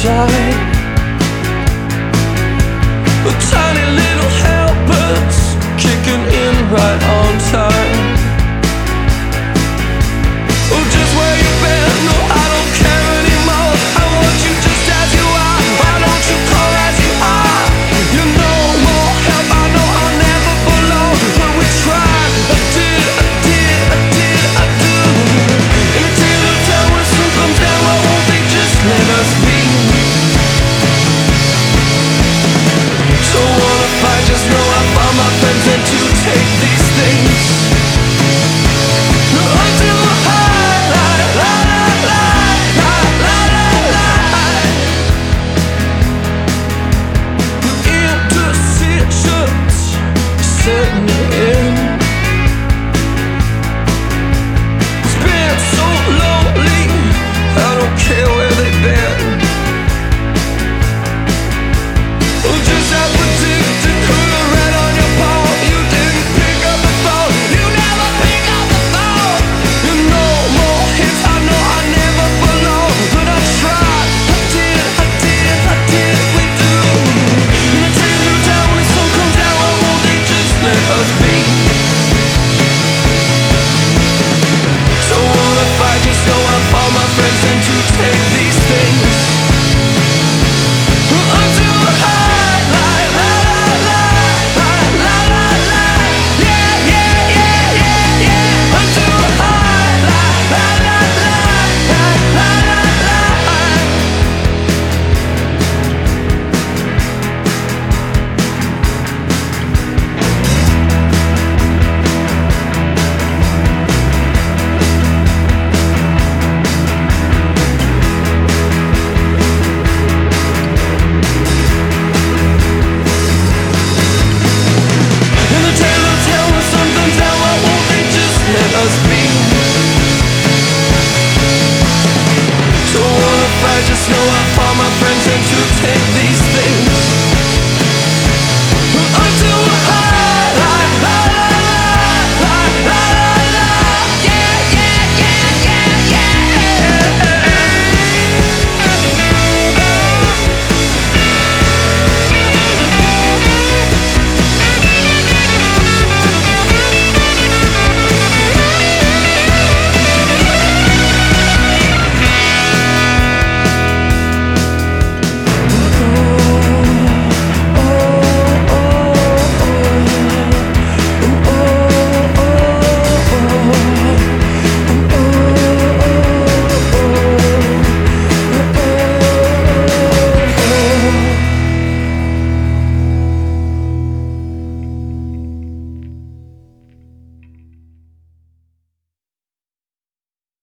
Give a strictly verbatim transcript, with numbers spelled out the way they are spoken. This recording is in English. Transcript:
inside. The tiny little helpers kicking in right on time. Oh, just where you've been, no, I don't care anymore. I want you just as you are. Why don't you call as you are? You know more help, I know I'll never belong. But we tried, I did, I did, I did, I do. And until the time when sun comes down, why won't they just let us be? So what if I just know I found my friends and to take these things until the highlight, light, light, light, light, light, the indecisions setting in. It's been so lonely, I don't care where they've been. Oh, just as predicted, could right on your paw. You didn't pick up the phone. You never pick up the phone. You know more hits, I know I never belong. But I tried, I did, I did, I did, we do. And until the time when the sun comes down, why won't they just let us be? So what if I just go and find my friends and to take these things until the highlight, light, light, light, light, light, yeah, yeah, yeah, yeah, yeah, until the highlight, light, light, light, light, light, light. And the tale of tale when sun comes down, why won't they just let us be? So what if I just know I found my friends and to take these